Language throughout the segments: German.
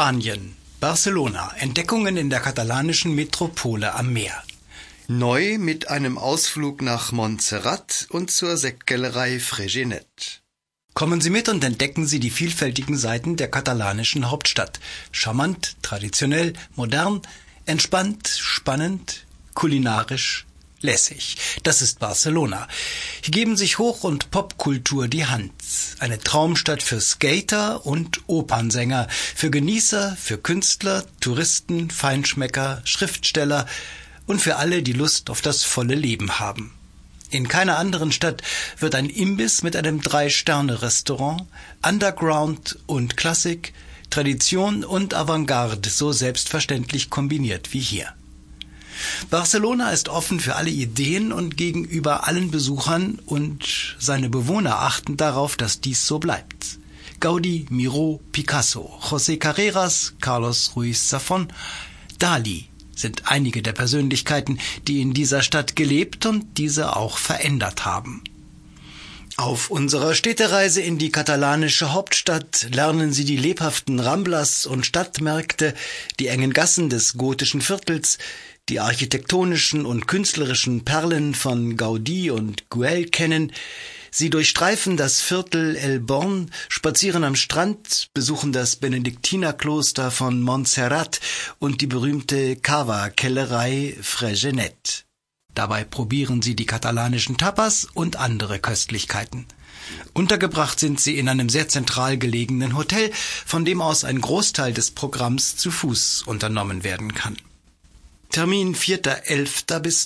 Spanien, Barcelona, Entdeckungen in der katalanischen Metropole am Meer. Neu mit einem Ausflug nach Montserrat und zur Sektkellerei Fregenet. Kommen Sie mit und entdecken Sie die vielfältigen Seiten der katalanischen Hauptstadt. Charmant, traditionell, modern, entspannt, spannend, kulinarisch, lässig. Das ist Barcelona. Hier geben sich Hoch- und Popkultur die Hand. Eine Traumstadt für Skater und Opernsänger, für Genießer, für Künstler, Touristen, Feinschmecker, Schriftsteller und für alle, die Lust auf das volle Leben haben. In keiner anderen Stadt wird ein Imbiss mit einem 3-Sterne-Restaurant, Underground und Klassik, Tradition und Avantgarde so selbstverständlich kombiniert wie hier. Barcelona ist offen für alle Ideen und gegenüber allen Besuchern, und seine Bewohner achten darauf, dass dies so bleibt. Gaudí, Miró, Picasso, José Carreras, Carlos Ruiz Zafón, Dalí sind einige der Persönlichkeiten, die in dieser Stadt gelebt und diese auch verändert haben. Auf unserer Städtereise in die katalanische Hauptstadt lernen Sie die lebhaften Ramblas und Stadtmärkte, die engen Gassen des gotischen Viertels, die architektonischen und künstlerischen Perlen von Gaudí und Güell kennen. Sie durchstreifen das Viertel El Born, spazieren am Strand, besuchen das Benediktinerkloster von Montserrat und die berühmte Cava-Kellerei Fregenet. Dabei probieren Sie die katalanischen Tapas und andere Köstlichkeiten. Untergebracht sind Sie in einem sehr zentral gelegenen Hotel, von dem aus ein Großteil des Programms zu Fuß unternommen werden kann. Termin 4.11. bis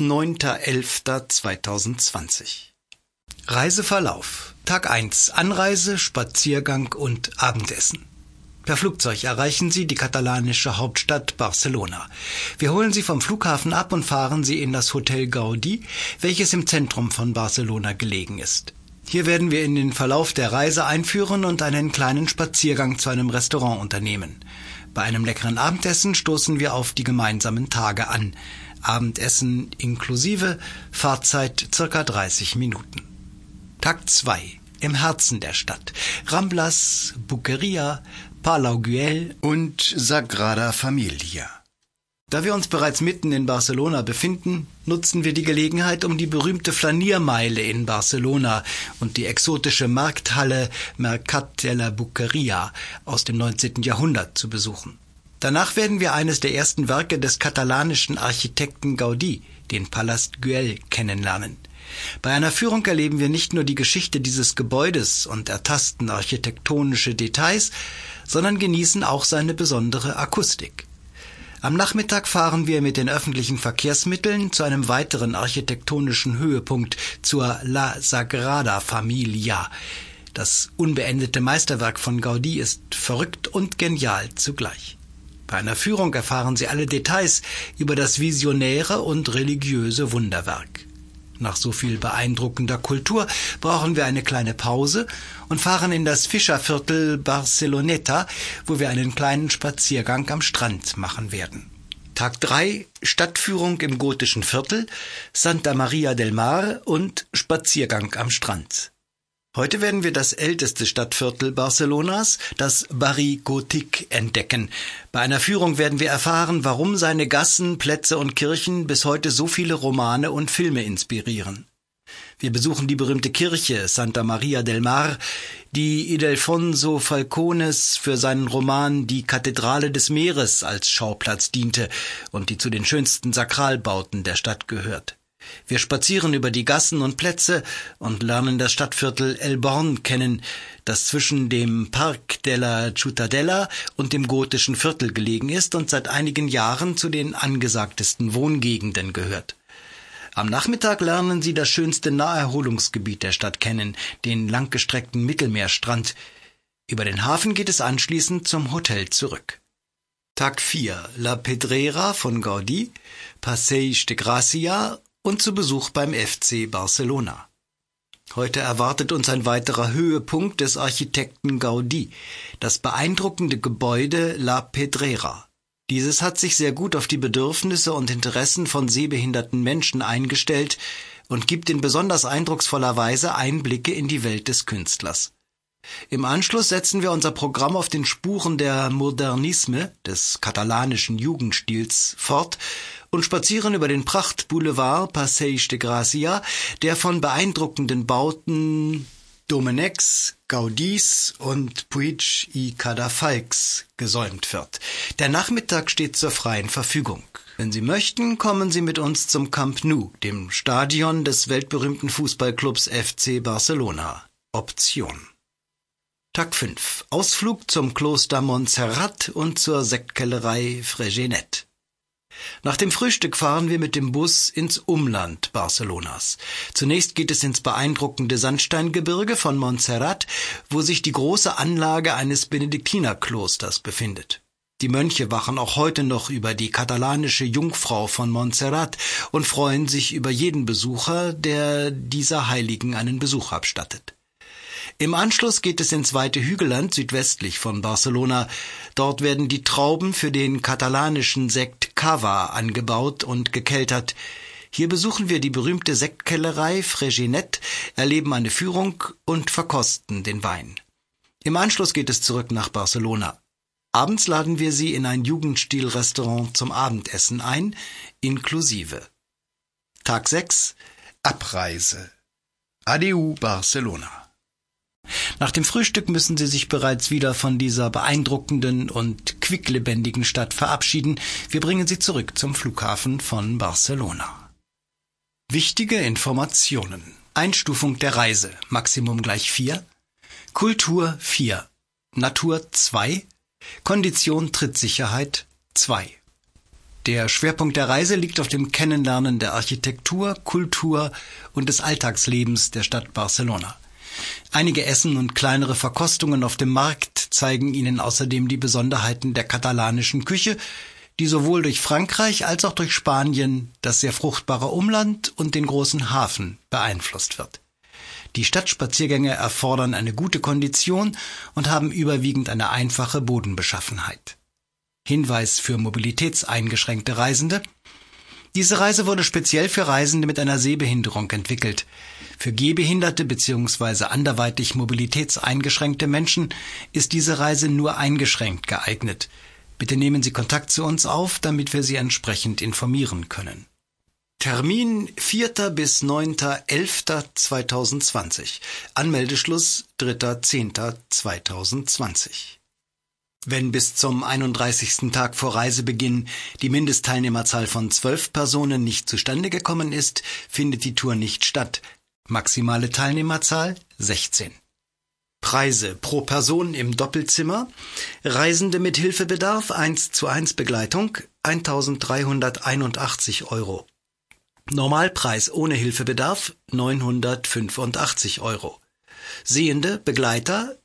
9.11.2020. Reiseverlauf. Tag 1. Anreise, Spaziergang und Abendessen. Per Flugzeug erreichen Sie die katalanische Hauptstadt Barcelona. Wir holen Sie vom Flughafen ab und fahren Sie in das Hotel Gaudí, welches im Zentrum von Barcelona gelegen ist. Hier werden wir in den Verlauf der Reise einführen und einen kleinen Spaziergang zu einem Restaurant unternehmen. Bei einem leckeren Abendessen stoßen wir auf die gemeinsamen Tage an. Abendessen inklusive, Fahrzeit ca. 30 Minuten. Tag 2. Im Herzen der Stadt. Ramblas, Boqueria, Palau Güell und Sagrada Familia. Da wir uns bereits mitten in Barcelona befinden, nutzen wir die Gelegenheit, um die berühmte Flaniermeile in Barcelona und die exotische Markthalle Mercat de la Boqueria aus dem 19. Jahrhundert zu besuchen. Danach werden wir eines der ersten Werke des katalanischen Architekten Gaudí, den Palast Güell, kennenlernen. Bei einer Führung erleben wir nicht nur die Geschichte dieses Gebäudes und ertasten architektonische Details, sondern genießen auch seine besondere Akustik. Am Nachmittag fahren wir mit den öffentlichen Verkehrsmitteln zu einem weiteren architektonischen Höhepunkt, zur La Sagrada Familia. Das unbeendete Meisterwerk von Gaudí ist verrückt und genial zugleich. Bei einer Führung erfahren Sie alle Details über das visionäre und religiöse Wunderwerk. Nach so viel beeindruckender Kultur brauchen wir eine kleine Pause und fahren in das Fischerviertel Barceloneta, wo wir einen kleinen Spaziergang am Strand machen werden. Tag 3, Stadtführung im gotischen Viertel, Santa Maria del Mar und Spaziergang am Strand. Heute werden wir das älteste Stadtviertel Barcelonas, das Barri Gòtic, entdecken. Bei einer Führung werden wir erfahren, warum seine Gassen, Plätze und Kirchen bis heute so viele Romane und Filme inspirieren. Wir besuchen die berühmte Kirche Santa Maria del Mar, die Ildefonso Falcones für seinen Roman Die Kathedrale des Meeres als Schauplatz diente und die zu den schönsten Sakralbauten der Stadt gehört. Wir spazieren über die Gassen und Plätze und lernen das Stadtviertel El Born kennen, das zwischen dem Parc de la Ciutadella und dem gotischen Viertel gelegen ist und seit einigen Jahren zu den angesagtesten Wohngegenden gehört. Am Nachmittag lernen Sie das schönste Naherholungsgebiet der Stadt kennen, den langgestreckten Mittelmeerstrand. Über den Hafen geht es anschließend zum Hotel zurück. Tag 4. La Pedrera von Gaudí, Passeig de Gracia und zu Besuch beim FC Barcelona. Heute erwartet uns ein weiterer Höhepunkt des Architekten Gaudí, das beeindruckende Gebäude La Pedrera. Dieses hat sich sehr gut auf die Bedürfnisse und Interessen von sehbehinderten Menschen eingestellt und gibt in besonders eindrucksvoller Weise Einblicke in die Welt des Künstlers. Im Anschluss setzen wir unser Programm auf den Spuren der Modernisme, des katalanischen Jugendstils, fort und spazieren über den Prachtboulevard Passeig de Gracia, der von beeindruckenden Bauten Domenecs, Gaudís und Puig i Cadafalcs gesäumt wird. Der Nachmittag steht zur freien Verfügung. Wenn Sie möchten, kommen Sie mit uns zum Camp Nou, dem Stadion des weltberühmten Fußballclubs FC Barcelona. Option. Tag 5. Ausflug zum Kloster Montserrat und zur Sektkellerei Fregenet. Nach dem Frühstück fahren wir mit dem Bus ins Umland Barcelonas. Zunächst geht es ins beeindruckende Sandsteingebirge von Montserrat, wo sich die große Anlage eines Benediktinerklosters befindet. Die Mönche wachen auch heute noch über die katalanische Jungfrau von Montserrat und freuen sich über jeden Besucher, der dieser Heiligen einen Besuch abstattet. Im Anschluss geht es ins weite Hügelland südwestlich von Barcelona. Dort werden die Trauben für den katalanischen Sekt Cava angebaut und gekeltert. Hier besuchen wir die berühmte Sektkellerei Fregenet, erleben eine Führung und verkosten den Wein. Im Anschluss geht es zurück nach Barcelona. Abends laden wir Sie in ein Jugendstil-Restaurant zum Abendessen ein, inklusive. Tag 6. Abreise. Adeu Barcelona. Nach dem Frühstück müssen Sie sich bereits wieder von dieser beeindruckenden und quicklebendigen Stadt verabschieden. Wir bringen Sie zurück zum Flughafen von Barcelona. Wichtige Informationen. Einstufung der Reise. Maximum gleich 4. Kultur 4. Natur 2. Kondition Trittsicherheit 2. Der Schwerpunkt der Reise liegt auf dem Kennenlernen der Architektur, Kultur und des Alltagslebens der Stadt Barcelona. Einige Essen und kleinere Verkostungen auf dem Markt zeigen Ihnen außerdem die Besonderheiten der katalanischen Küche, die sowohl durch Frankreich als auch durch Spanien, das sehr fruchtbare Umland und den großen Hafen beeinflusst wird. Die Stadtspaziergänge erfordern eine gute Kondition und haben überwiegend eine einfache Bodenbeschaffenheit. Hinweis für mobilitätseingeschränkte Reisende: Diese Reise wurde speziell für Reisende mit einer Sehbehinderung entwickelt. Für gehbehinderte bzw. anderweitig mobilitätseingeschränkte Menschen ist diese Reise nur eingeschränkt geeignet. Bitte nehmen Sie Kontakt zu uns auf, damit wir Sie entsprechend informieren können. Termin 4. bis 9.11.2020. Anmeldeschluss 3.10.2020. Wenn bis zum 31. Tag vor Reisebeginn die Mindestteilnehmerzahl von 12 Personen nicht zustande gekommen ist, findet die Tour nicht statt. Maximale Teilnehmerzahl 16. Preise pro Person im Doppelzimmer. Reisende mit Hilfebedarf 1:1 Begleitung 1.381 €. Normalpreis ohne Hilfebedarf 985 €. Sehende Begleiter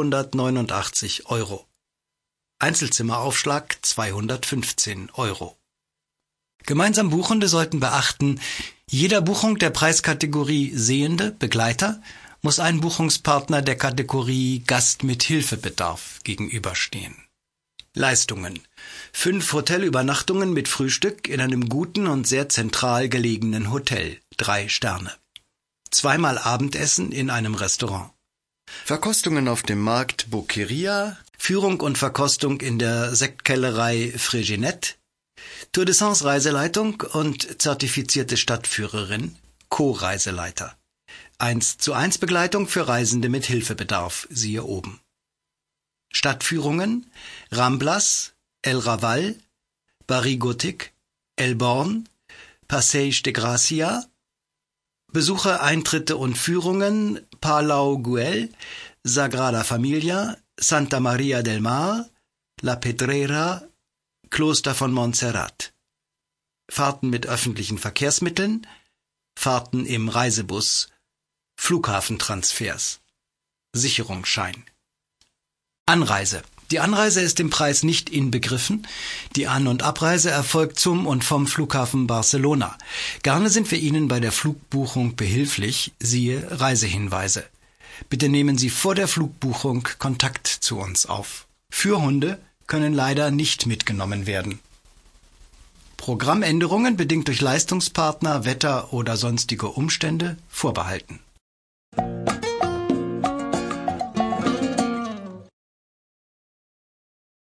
589 €. Einzelzimmeraufschlag 215 €. Gemeinsam Buchende sollten beachten: Jeder Buchung der Preiskategorie Sehende Begleiter muss ein Buchungspartner der Kategorie Gast mit Hilfebedarf gegenüberstehen. Leistungen: 5 Hotelübernachtungen mit Frühstück in einem guten und sehr zentral gelegenen Hotel, 3 Sterne. 2-mal Abendessen in einem Restaurant. Verkostungen auf dem Markt Boqueria, Führung und Verkostung in der Sektkellerei Fregenet, Tour de Sens Reiseleitung und zertifizierte Stadtführerin, Co-Reiseleiter. 1:1 Begleitung für Reisende mit Hilfebedarf, siehe oben. Stadtführungen: Ramblas, El Raval, Barry-Gothic, El Born, Passeig de Gracia. Besuchereintritte und Führungen: Palau Güell, Sagrada Familia, Santa Maria del Mar, La Pedrera, Kloster von Montserrat. Fahrten mit öffentlichen Verkehrsmitteln, Fahrten im Reisebus, Flughafentransfers. Sicherungsschein. Anreise. Die Anreise ist im Preis nicht inbegriffen. Die An- und Abreise erfolgt zum und vom Flughafen Barcelona. Gerne sind wir Ihnen bei der Flugbuchung behilflich, siehe Reisehinweise. Bitte nehmen Sie vor der Flugbuchung Kontakt zu uns auf. Führhunde können leider nicht mitgenommen werden. Programmänderungen bedingt durch Leistungspartner, Wetter oder sonstige Umstände vorbehalten.